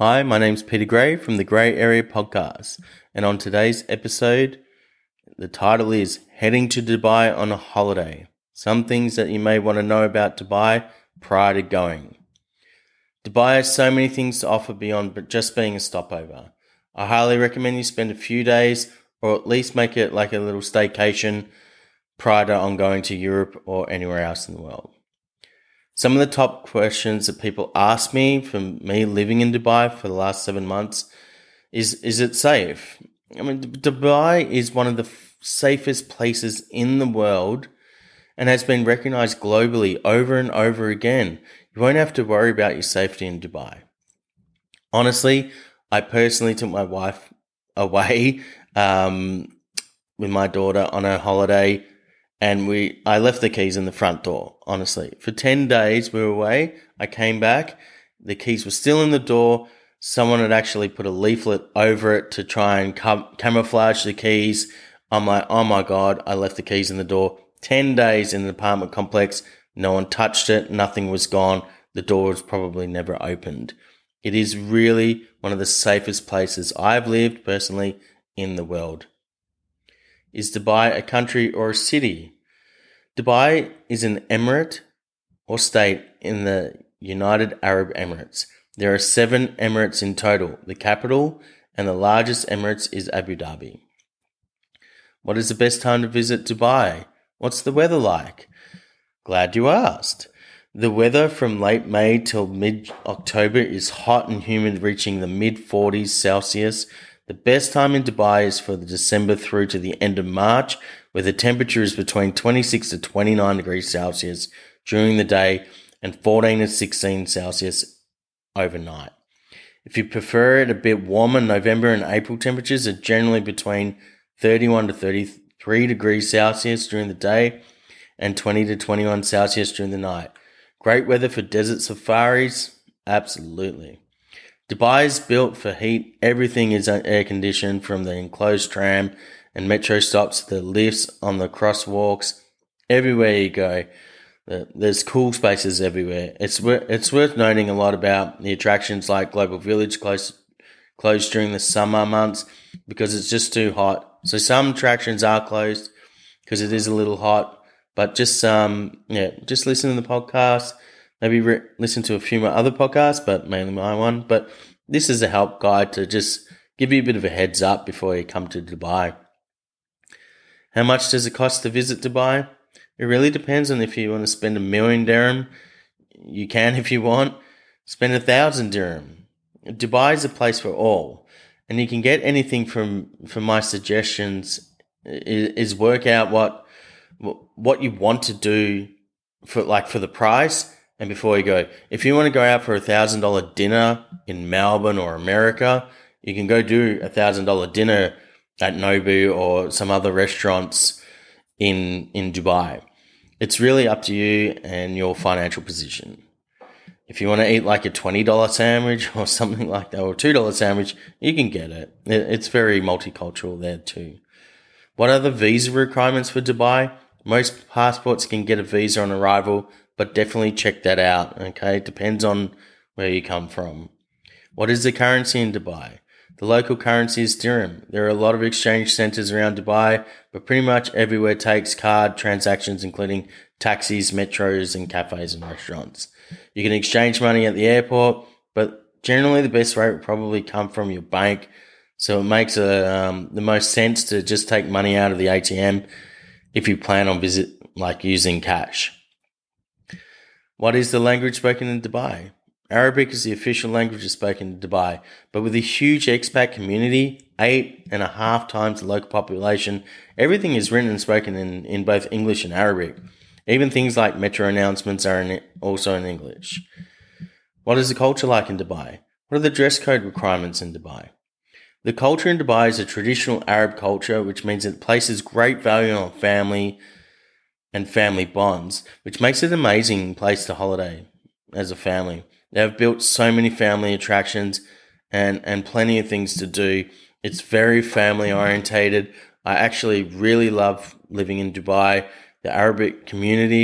Hi, my name's Peter Gray from the Grey Area Podcast, and on today's episode, the title is Heading to Dubai on a Holiday. Some things that you may want to know about Dubai prior to going. Dubai has so many things to offer beyond just being a stopover. I highly recommend you spend a few days or at least make it like a little staycation prior to on going to Europe or anywhere else in the world. Some of the top questions that people ask me from me living in Dubai for the last 7 months is it safe? I mean, Dubai is one of the safest places in the world and has been recognized globally over and over again. You won't have to worry about your safety in Dubai. Honestly, I personally took my wife away with my daughter on a holiday, and I left the keys in the front door, honestly. For 10 days we were away. I came back. The keys were still in the door. Someone had actually put a leaflet over it to try and camouflage the keys. I'm like, oh my God, I left the keys in the door. 10 days in the apartment complex. No one touched it. Nothing was gone. The door was probably never opened. It is really one of the safest places I've lived personally in the world. Is Dubai a country or a city? Dubai is an emirate or state in the United Arab Emirates. There are 7 emirates in total. The capital and the largest emirates is Abu Dhabi. What is the best time to visit Dubai? What's the weather like? Glad you asked. The weather from late May till mid-October is hot and humid, reaching the mid-40s Celsius. The best time in Dubai is for the December through to the end of March, where the temperature is between 26 to 29 degrees Celsius during the day and 14 to 16 Celsius overnight. If you prefer it a bit warmer, November and April temperatures are generally between 31 to 33 degrees Celsius during the day and 20 to 21 Celsius during the night. Great weather for desert safaris? Absolutely. Dubai is built for heat. Everything is air conditioned, from the enclosed tram and metro stops to the lifts on the crosswalks. Everywhere you go, there's cool spaces everywhere. It's worth noting a lot about the attractions like Global Village closed during the summer months because it's just too hot. So some attractions are closed because it is a little hot. But just listen to the podcast. Maybe listen to a few more other podcasts, but mainly my one. But this is a help guide to just give you a bit of a heads up before you come to Dubai. How much does it cost to visit Dubai? It really depends on if you want to spend $1 million dirham. You can if you want. Spend 1,000 dirham. Dubai is a place for all. And you can get anything from my suggestions is work out what you want to do for the price. And before you go, if you want to go out for $1,000 dinner in Melbourne or America, you can go do $1,000 dinner at Nobu or some other restaurants in Dubai. It's really up to you and your financial position. If you want to eat like a $20 sandwich or something like that, or a $2 sandwich, you can get it. It's very multicultural there too. What are the visa requirements for Dubai? Most passports can get a visa on arrival, but definitely check that out, okay? It depends on where you come from. What is the currency in Dubai? The local currency is dirham. There are a lot of exchange centers around Dubai, but pretty much everywhere takes card transactions, including taxis, metros, and cafes and restaurants. You can exchange money at the airport, but generally the best rate will probably come from your bank, so it makes the most sense to just take money out of the ATM if you plan on using cash. What is the language spoken in Dubai? Arabic is the official language spoken in Dubai, but with a huge expat community, 8.5 times the local population, everything is written and spoken in both English and Arabic. Even things like metro announcements are also in English. What is the culture like in Dubai? What are the dress code requirements in Dubai? The culture in Dubai is a traditional Arab culture, which means it places great value on family and family bonds, which makes it an amazing place to holiday as a family. They have built so many family attractions and plenty of things to do. It's very family orientated. I actually really love living in Dubai. The Arabic community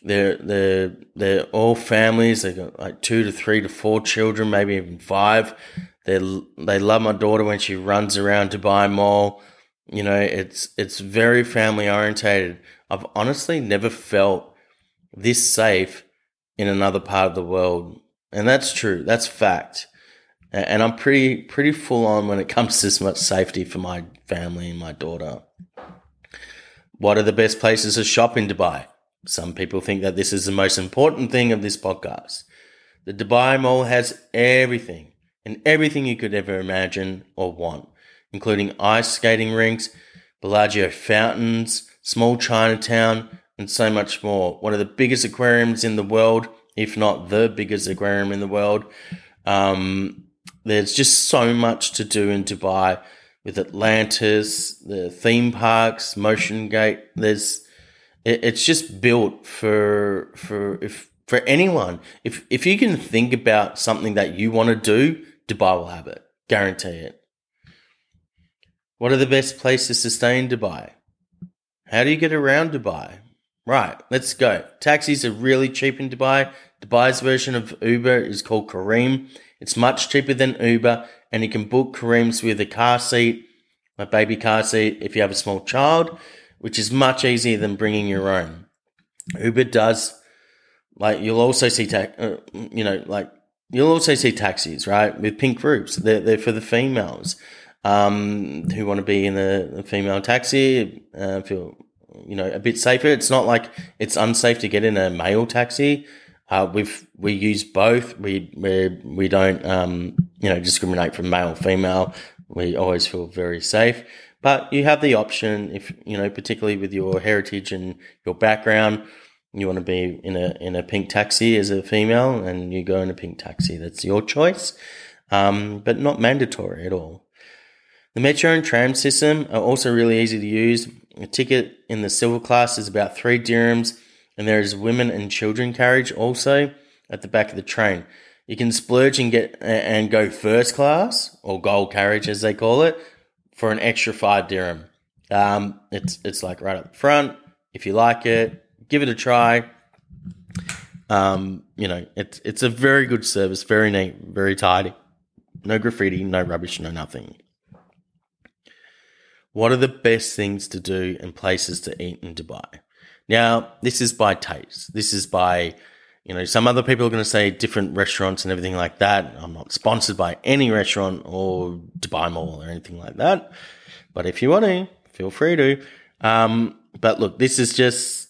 They're all families. They got like 2 to 3 to 4 children, maybe even 5. They love my daughter when she runs around Dubai Mall. You know, it's very family orientated. I've honestly never felt this safe in another part of the world, and that's true. That's fact. And I'm pretty full on when it comes to this much safety for my family and my daughter. What are the best places to shop in Dubai? Some people think that this is the most important thing of this podcast. The Dubai Mall has everything, and everything you could ever imagine or want, including ice skating rinks, Bellagio fountains, small Chinatown, and so much more. One of the biggest aquariums in the world, if not the biggest aquarium in the world. There's just so much to do in Dubai with Atlantis, the theme parks, Motion Gate. It's just built for anyone. If you can think about something that you want to do, Dubai will have it. Guarantee it. What are the best places to stay in Dubai? How do you get around Dubai? Right, let's go. Taxis are really cheap in Dubai. Dubai's version of Uber is called Careem. It's much cheaper than Uber, and you can book Careems with a car seat, a baby car seat, if you have a small child, which is much easier than bringing your own. Uber does, you'll also see taxis, right, with pink roofs. They're for the females who want to be in a female taxi, feel a bit safer. It's not like it's unsafe to get in a male taxi. We use both. We don't discriminate from male or female. We always feel very safe. But you have the option if particularly with your heritage and your background, you want to be in a pink taxi as a female, and you go in a pink taxi. That's your choice, but not mandatory at all. The metro and tram system are also really easy to use. A ticket in the silver class is about 3 dirhams, and there is women and children carriage also at the back of the train. You can splurge and go first class, or gold carriage as they call it, for an extra 5 dirham. It's like right up the front. If you like it, give it a try. It's a very good service, very neat, very tidy. No graffiti, no rubbish, no nothing. What are the best things to do and places to eat in Dubai? Now, this is by taste. This is by, some other people are going to say different restaurants and everything like that. I'm not sponsored by any restaurant or Dubai Mall or anything like that. But if you want to, feel free to. But look, this is just,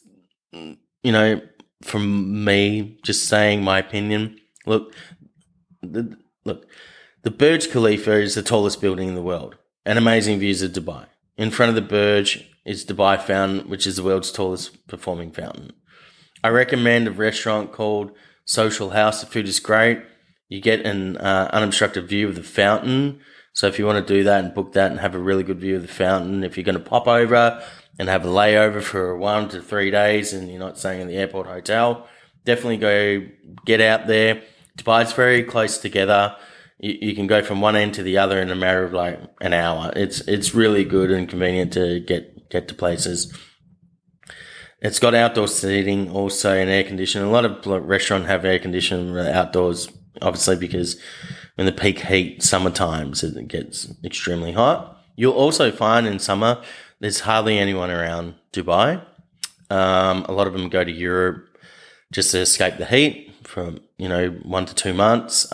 from me just saying my opinion. Look, the Burj Khalifa is the tallest building in the world, and amazing views of Dubai. In front of the Burj is Dubai Fountain, which is the world's tallest performing fountain. I recommend a restaurant called Social House. The food is great. You get an unobstructed view of the fountain. So if you want to do that and book that and have a really good view of the fountain, if you're going to pop over and have a layover for 1 to 3 days and you're not staying in the airport hotel, definitely go get out there. Dubai's very close together. You can go from one end to the other in a matter of like an hour. It's really good and convenient to get to places. It's got outdoor seating also and air conditioning. A lot of restaurants have air conditioning outdoors, obviously, because in the peak heat, summer times, it gets extremely hot. You'll also find in summer there's hardly anyone around Dubai. A lot of them go to Europe just to escape the heat for 1 to 2 months.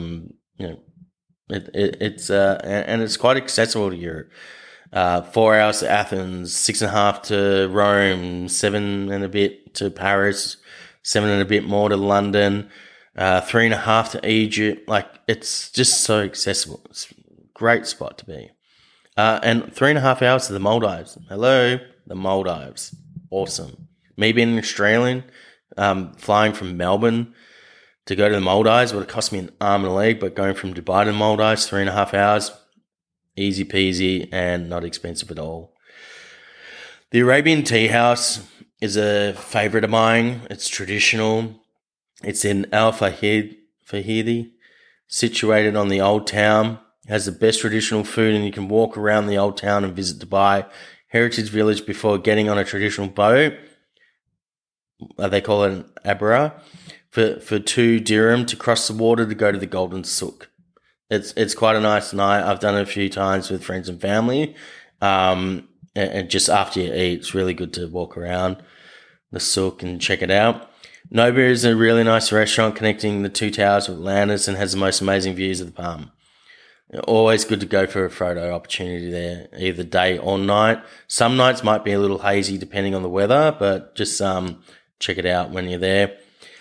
It's quite accessible to Europe. 4 hours to Athens, 6.5 to Rome, 7 and a bit to Paris, 7 and a bit more to London, 3.5 to Egypt. It's just so accessible. It's a great spot to be. And 3.5 hours to the Maldives. Hello, the Maldives. Awesome. Me being an Australian, flying from Melbourne to go to the Maldives would have cost me an arm and a leg, but going from Dubai to the Maldives, 3.5 hours, easy peasy and not expensive at all. The Arabian Tea House is a favourite of mine. It's traditional. It's in Al Fahidi, situated on the Old Town. It has the best traditional food, and you can walk around the Old Town and visit Dubai Heritage Village before getting on a traditional boat. they call it an abra, for 2 dirham to cross the water to go to the Golden Souk. It's quite a nice night. I've done it a few times with friends and family. And just after you eat, it's really good to walk around the souk and check it out. Noba is a really nice restaurant connecting the 2 towers with Atlantis and has the most amazing views of the Palm. Always good to go for a photo opportunity there, either day or night. Some nights might be a little hazy depending on the weather, but just check it out when you're there.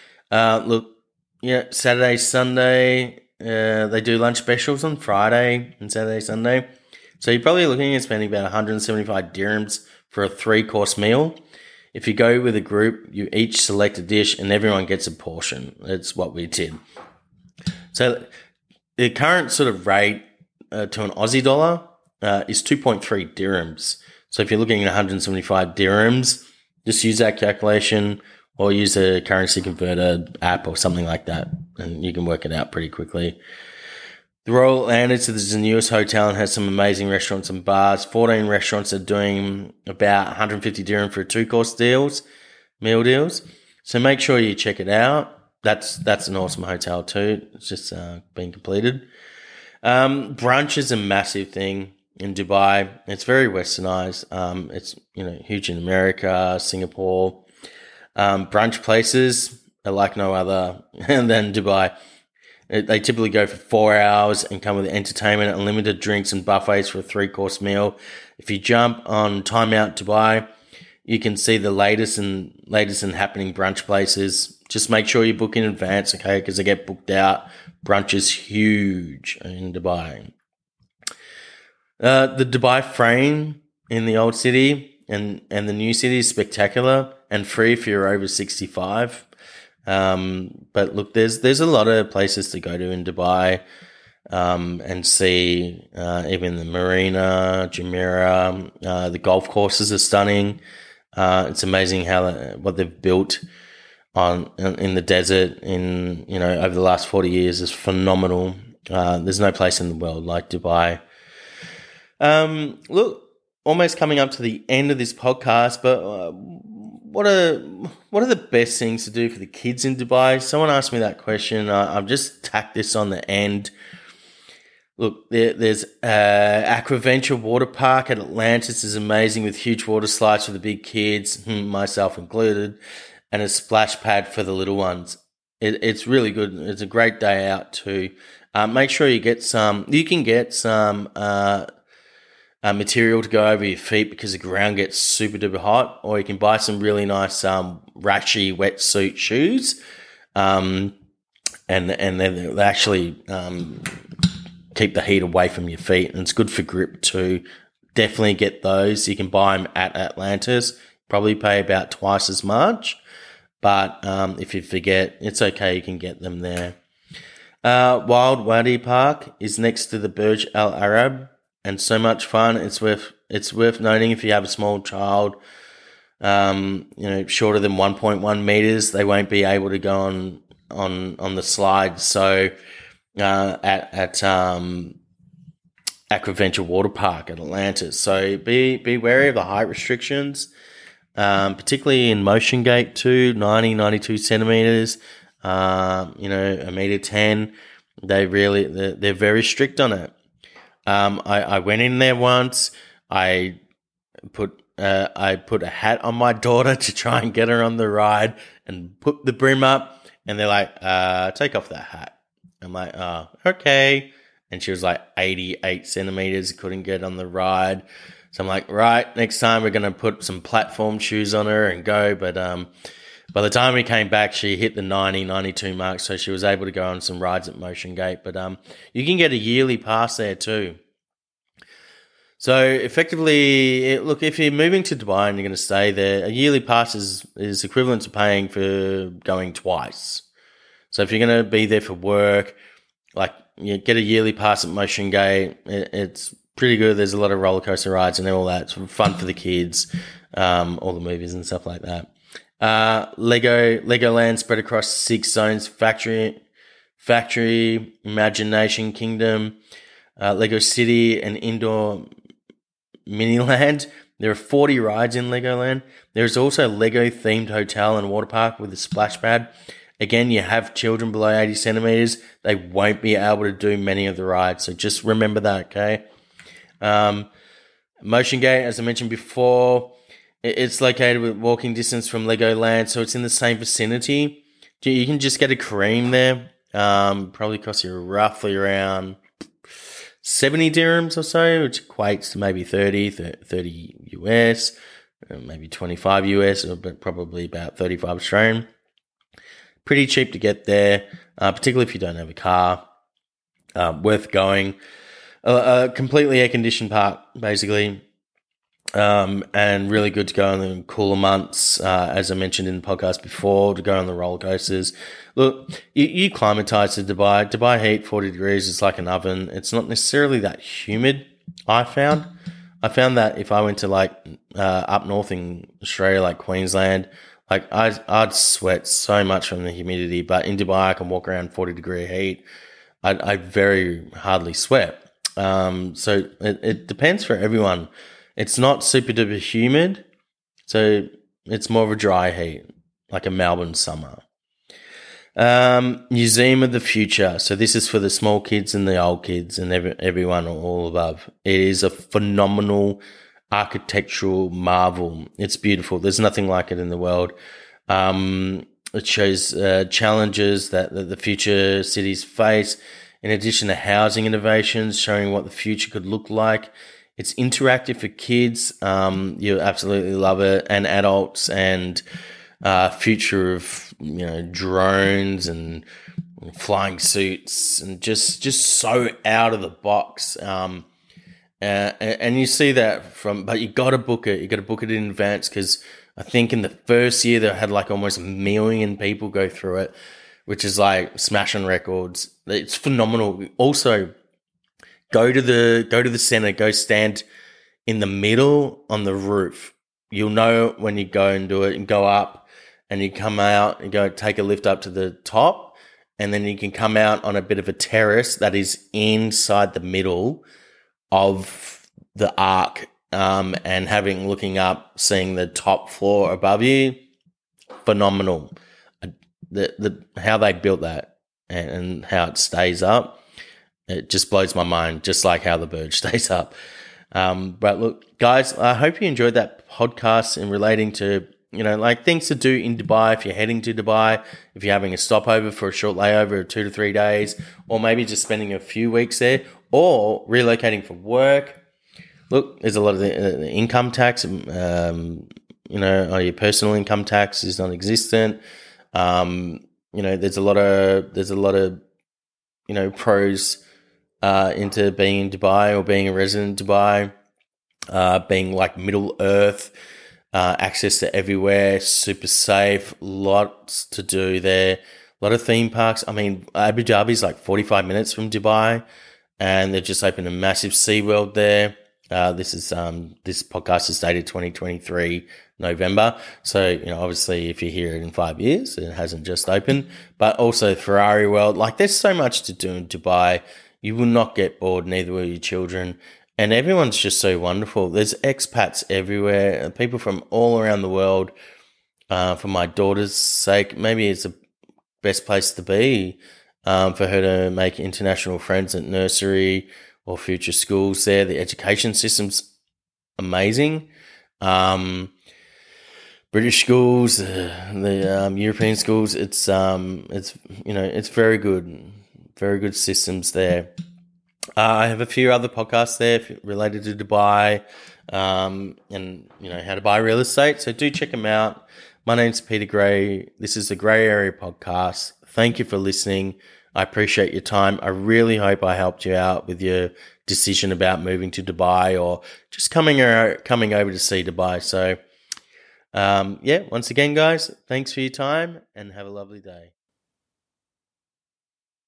Saturday, Sunday, they do lunch specials on Friday and Saturday, Sunday. So you're probably looking at spending about 175 dirhams for a 3-course meal. If you go with a group, you each select a dish and everyone gets a portion. That's what we did. So the current sort of rate to an Aussie dollar is 2.3 dirhams. So if you're looking at 175 dirhams, just use that calculation or use a currency converter app or something like that, and you can work it out pretty quickly. The Royal Atlantis is the newest hotel and has some amazing restaurants and bars. 14 restaurants are doing about 150 dirham for 2-course meal deals. So make sure you check it out. That's an awesome hotel too. It's just been completed. Brunch is a massive thing in Dubai. It's very westernized. It's huge in America, Singapore. Brunch places are like no other than Dubai. They typically go for 4 hours and come with entertainment, unlimited drinks and buffets for a 3-course meal. If you jump on Time Out Dubai, you can see the latest and happening brunch places. Just make sure you book in advance, okay? Because they get booked out. Brunch is huge in Dubai. The Dubai frame in the old city and the new city is spectacular and free if you're over 65. But look, there's a lot of places to go to in Dubai, and see, even the marina, Jumeirah, the golf courses are stunning. It's amazing what they've built in the desert over the last 40 years is phenomenal. There's no place in the world like Dubai. Look, almost coming up to the end of this podcast, but, what are the best things to do for the kids in Dubai? Someone asked me that question. I've just tacked this on the end. Look, there's Aquaventure Water Park at Atlantis is amazing with huge water slides for the big kids, myself included, and a splash pad for the little ones. It's really good. It's a great day out too. Make sure you get some. You can get some material to go over your feet because the ground gets super duper hot, or you can buy some really nice Rashi wetsuit shoes, and they actually keep the heat away from your feet, and it's good for grip too. Definitely get those. You can buy them at Atlantis. Probably pay about twice as much, but if you forget, it's okay. You can get them there. Wild Wadi Park is next to the Burj Al Arab. And so much fun. It's worth noting if you have a small child, shorter than 1.1 meters, they won't be able to go on the slides. So at Aquaventure Water Park at Atlantis. So be wary of the height restrictions, particularly in Motion Gate too, 92 centimeters. 1.10 m. They're very strict on it. I went in there once. I put a hat on my daughter to try and get her on the ride and put the brim up, and they're like, take off that hat. I'm like, oh, okay. And she was like 88 centimeters, couldn't get on the ride. So I'm like, right, next time we're going to put some platform shoes on her and go. But by the time we came back, she hit the 92 mark, so she was able to go on some rides at Motion Gate. But you can get a yearly pass there too. So effectively, if you're moving to Dubai and you're going to stay there, a yearly pass is equivalent to paying for going twice. So if you're going to be there for work, like you get a yearly pass at Motion Gate, it's pretty good. There's a lot of roller coaster rides and all that. It's fun for the kids, all the movies and stuff like that. Legoland spread across 6 zones: Factory, Imagination Kingdom, Lego City, and Indoor Miniland. There are 40 rides in Legoland. There's also a Lego themed hotel and water park with a splash pad. Again, you have children below 80 centimeters. They won't be able to do many of the rides. So just remember that, okay? Motion Gate, as I mentioned before, it's located with walking distance from Legoland. So it's in the same vicinity. You can just get a cream there. Probably costs you roughly around 70 dirhams or so, which equates to maybe 30 US, maybe 25 US, but probably about 35 Australian. Pretty cheap to get there, particularly if you don't have a car. Worth going. A completely air-conditioned park, basically, and really good to go in the cooler months, as I mentioned in the podcast before, to go on the roller coasters. Look, you climatize to Dubai. Dubai heat, 40 degrees, is like an oven. It's not necessarily that humid, I found that if I went to up north in Australia, like Queensland, I'd sweat so much from the humidity, but in Dubai I can walk around 40-degree heat. I very hardly sweat. So it depends for everyone. It's not super duper humid, so it's more of a dry heat, like a Melbourne summer. Museum of the Future. So this is for the small kids and the old kids and everyone all above. It is a phenomenal architectural marvel. It's beautiful. There's nothing like it in the world. It shows challenges that the future cities face, in addition to housing innovations, showing what the future could look like. It's interactive for kids. You'll absolutely love it, and adults, and future of drones and flying suits, and just so out of the box. And you see that but you got to book it. You got to book it in advance, because I think in the first year they had almost 1 million people go through it, which is smashing records. It's phenomenal. Also, go to the center. Go stand in the middle on the roof. You'll know when you go and do it, and go up, and you come out and go take a lift up to the top, and then you can come out on a bit of a terrace that is inside the middle of the arc, and looking up, seeing the top floor above you. Phenomenal. How they built that and how it stays up, it just blows my mind, just like how the bird stays up. But look, guys, I hope you enjoyed that podcast in relating to, things to do in Dubai if you're heading to Dubai, if you're having a stopover for a short layover of 2 to 3 days, or maybe just spending a few weeks there, or relocating for work. Look, there's a lot of the income tax, your personal income tax is non-existent. There's a lot of pros into being in Dubai or being a resident in Dubai, being like Middle Earth, access to everywhere, super safe, lots to do there, a lot of theme parks. I mean, Abu Dhabi's 45 minutes from Dubai, and they've just opened a massive SeaWorld there. This podcast is dated 2023 November. So, obviously if you hear it in 5 years, it hasn't just opened. But also Ferrari World. There's so much to do in Dubai. You will not get bored, neither will your children. And everyone's just so wonderful. There's expats everywhere, people from all around the world. For my daughter's sake, maybe it's the best place to be, for her to make international friends at nursery or future schools there. The education system's amazing. British schools, the European schools, it's very good. Very good systems there. I have a few other podcasts there related to Dubai, and how to buy real estate. So do check them out. My name's Peter Gray. This is the Grey Area Podcast. Thank you for listening. I appreciate your time. I really hope I helped you out with your decision about moving to Dubai, or just coming over to see Dubai. So, once again, guys, thanks for your time, and have a lovely day.